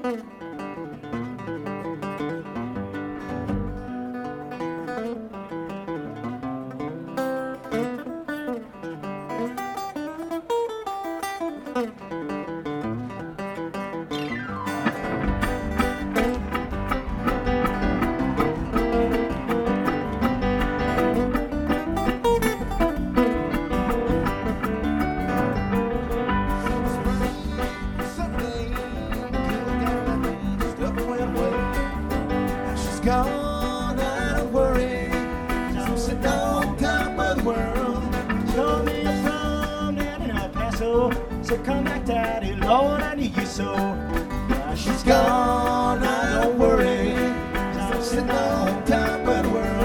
Gone, I don't worry, 'cause I'm sitting on top of the world. Show me a prom down in El Paso, so come back, Daddy, Lord, I need you so. Yeah, She's gone, I don't worry, 'cause I'm sitting on top of the world.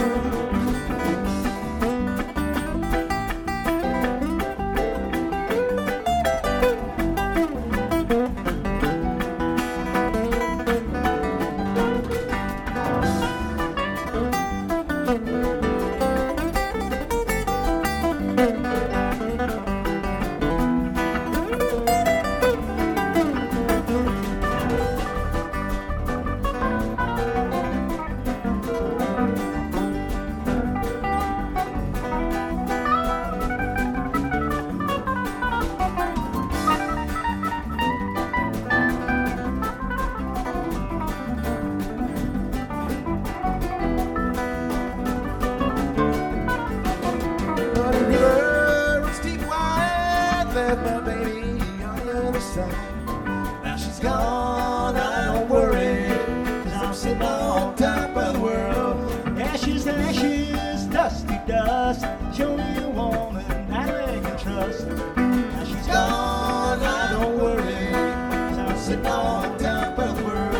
Left my baby on the other side. Now she's gone, I don't worry, 'cause I'm sitting on top of the world. ashes, ashes, dusty dust. Show me a woman that I can trust. Now she's Gone, I don't worry, 'cause I'm sitting on top of the world.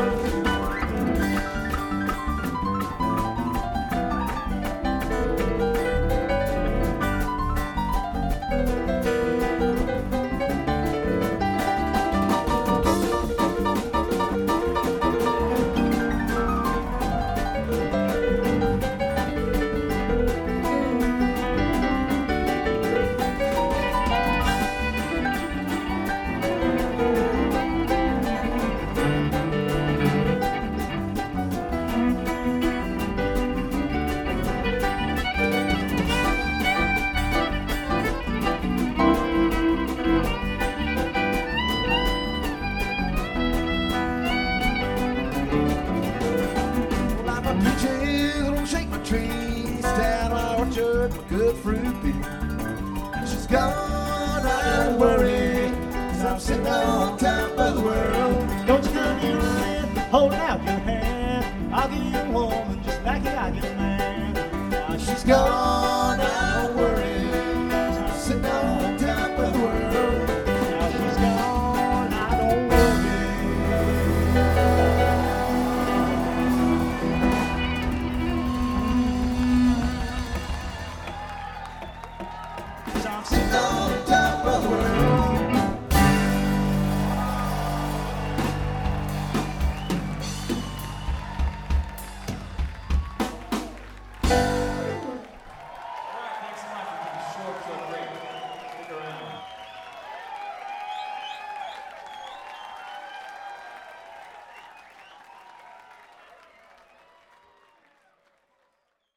Peaches don't shake my trees, down my orchard for good fruit beer. She's gone, I don't worry, 'cause I'm sitting on top of the world. Don't you come here running, holding out your hand. I'll give you a woman just like I give a man. Now She's gone, I don't worry,